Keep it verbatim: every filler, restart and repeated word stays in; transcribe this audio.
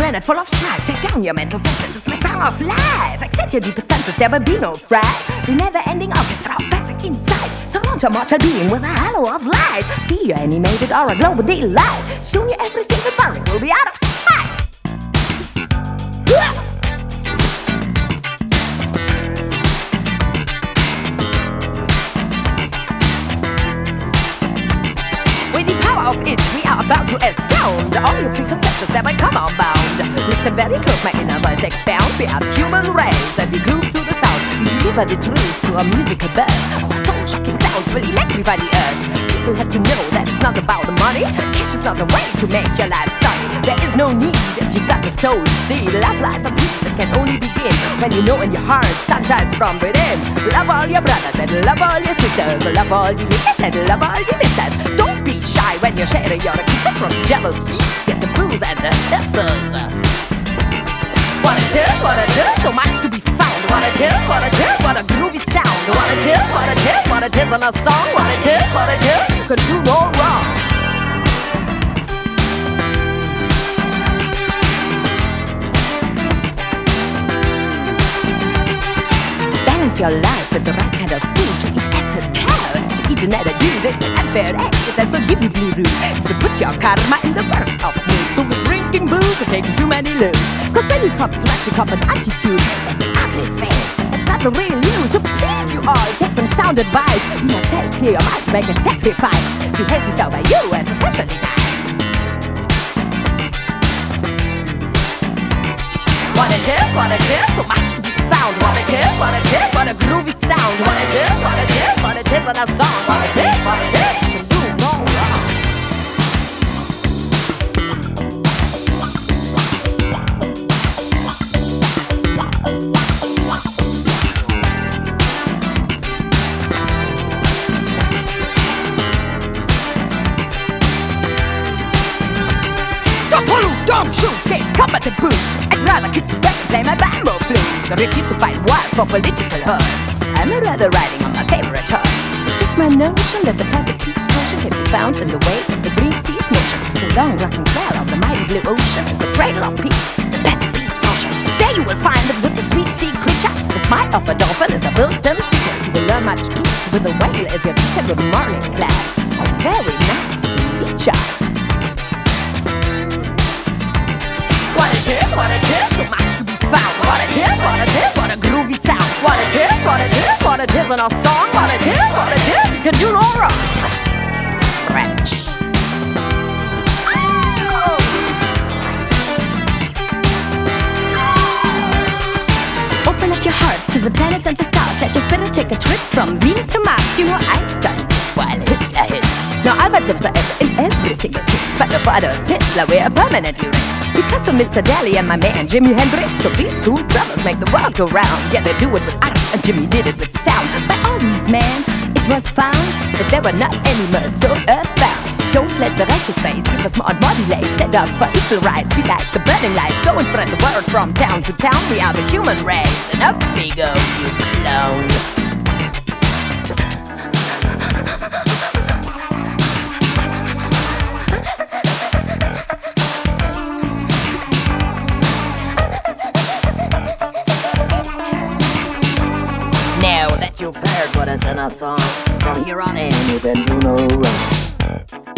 planet full of strife. Take down your mental fences, it's my song of life. Accept your deepest senses, there will be no fright. The never-ending orchestra of perfect insight. Surround your mortal being with a halo of light. Be you animated or a global delight. Soon your every single worry will be out of sight. With the power of it, we are about to astound all your preconceptions that might come unbound. Listen very close, my inner voice expound. We are the human race, and we groove through the sound. We deliver the truth through a musical burst. Our soul-shocking sounds will electrify the earth. People have to know that it's not about the money. Cash is not the way to make your life sunny. There is no need if you've got the soul to see. Love, life, and peace, it can only begin when you know in your heart sun shines from within. Love all your brothers and love all your sisters. Love all your misses and love all your misters. Don't be shy when you're sharing your kisses from jealousy. Get the blues and the hisses. What it is, what it is, so much to be found. What it is, what it is, what a groovy sound. What it is, what it is, what it is in a song. What it is, what it is, you can do no wrong. Balance your life with the right kind of food. To eat acid carrots, to eat another dude. It's an unfair act that forgive you blue root. To put your karma in the worst of moods. So we're drinking booze or taking too many loads. Cause when you pop, it's you cop an attitude. That's an ugly thing, it's not the real you. So please you all, take some sound advice. Be yourself, clear your mind, make a sacrifice. See haste yourself by you as especially nice. What it is, what it is, so much to be found. What it is, what it is, what a groovy sound. What it is, what it is, what it is in a song. What it is, what it is, you can do no wrong. Don't shoot, get combat and boot. I'd rather kick back and play my bamboo flute. I refuse to fight wars for political hurt. I'm rather riding on my favorite horse. It's just my notion that the perfect peace potion can be found in the way of the green sea's motion. The long rocking trail of the mighty blue ocean is the cradle of peace, the perfect peace potion. There you will find it with the sweet sea creature. The smile of a dolphin is a built-in feature. You will learn much peace with a whale as your teacher. Good morning, class. Oh, very nice to meet ya. What it is, what it is, so much to be found. What it is, what it is, what a groovy sound. What it is, what it is, what it is in our song. What it is, what it is, you can do no wrong. French. Open up your hearts to the planets and the stars. Let your spirit take a trip from Venus to Mars. You know Einstein, while Hitler hit. Now Albert lives forever in every single kid. But the father of Hitler, we're a permanent unit. Because of Mister Daly and my man Jimi Hendrix. So these two brothers make the world go round. Yeah, they do it with art and Jimmy did it with sound. By all means, man, it was found that there were not any more so earthbound. Don't let the racist face give us more and more delay. Stand up for equal rights, we like the burning lights. Go and spread the word from town to town. We are the human race, and up we go, you clown. Now that you've heard what is in our song, from here on in you can do no wrong.